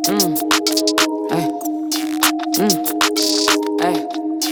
Ay. Ay.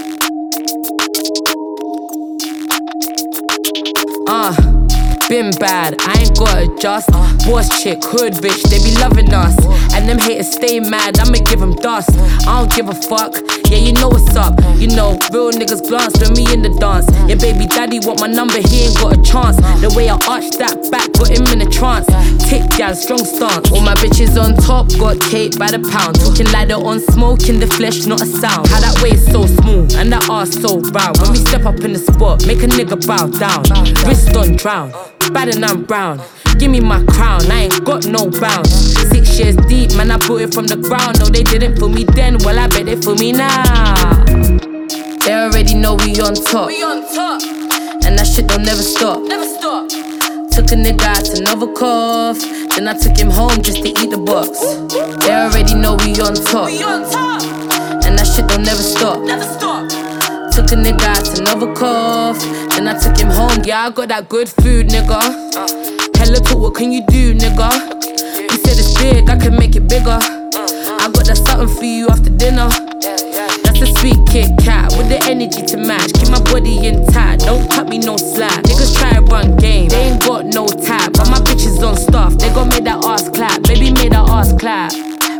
Been bad, I ain't gotta adjust. Boss chick, hood bitch, they be loving us. And them haters stay mad, I'ma give them dust. I don't give a fuck, yeah, you know what's up. You know, real niggas glance for me in the dance. Yeah, baby daddy want my number, he ain't got a chance. The way I arch that back, put him in a trance. Tick gal, strong stance. All my bitches on top, got cake by the pound. Talking like they're on smoke in the flesh, not a sound. How that waist so smooth, and that ass so round. When we step up in the spot, make a nigga bow down. Wrist on drown, bad and I'm brown. Give me my crown, I ain't got no bounds. 6 years deep, man, I built it from the ground. No, they didn't for me then, well, I bet they for me now. They already know we on top. And that shit don't never stop. Took a nigga out to Novikov, then I took him home just to eat the box. They already know we on top. And that shit don't never stop. Took a nigga out to Novikov, then I took him home. Yeah, I got that good food, nigga. Hella talk, what can you do, nigga? You said it's big, I can make it bigger. I got that something for you after dinner. That's a sweet Kit Kat with the energy to match. Keep my body intact, don't cut me no slack. Niggas try to run game, they ain't got no tap. But my bitches on stuff, they gon' make that ass clap. Baby, make that ass clap.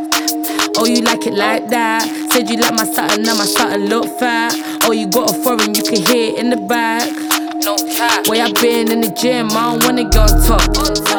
Oh, you like it like that? Said you like my satin, now my satin look fat. Oh, you got a foreign, you can hear it in the back. No cap. Way I been in the gym, I don't wanna go on top.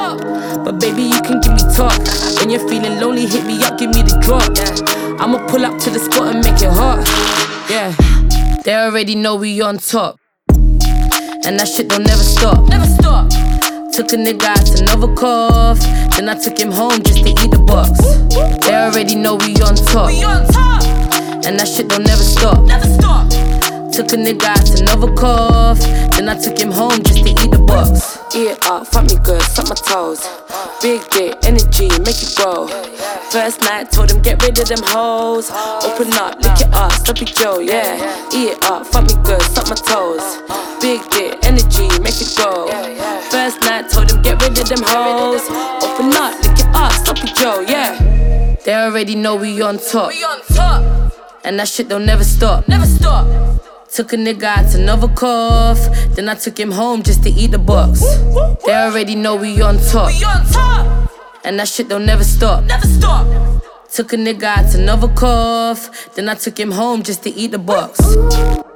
But baby, you can give me talk. When you're feeling lonely, hit me up, give me the drop. I'ma pull up to the spot and make it hot. Yeah, they already know we on top. And that shit don't never stop. Took a nigga out to Novikov, then I took him home just to eat the box. They already know we on top. And that shit don't never stop. Took a nigga out to Novikov, then I took him home just to eat the box. Eat it up, fuck me good, suck my toes. Big dick, energy, make it grow. First night, told him get rid of them hoes. Open up, lick it up, sloppy Joe, yeah. Eat it up, fuck me good, suck my toes. Big dick, energy, make it grow. First night, told him get rid of them hoes. Open up, lick it up, sloppy Joe, yeah. They already know we on top. And that shit don't never stop. Took a nigga out to Novikov, then I took him home just to eat the box. They already know we on top. And that shit don't never stop. Took a nigga out to Novikov, then I took him home just to eat the box.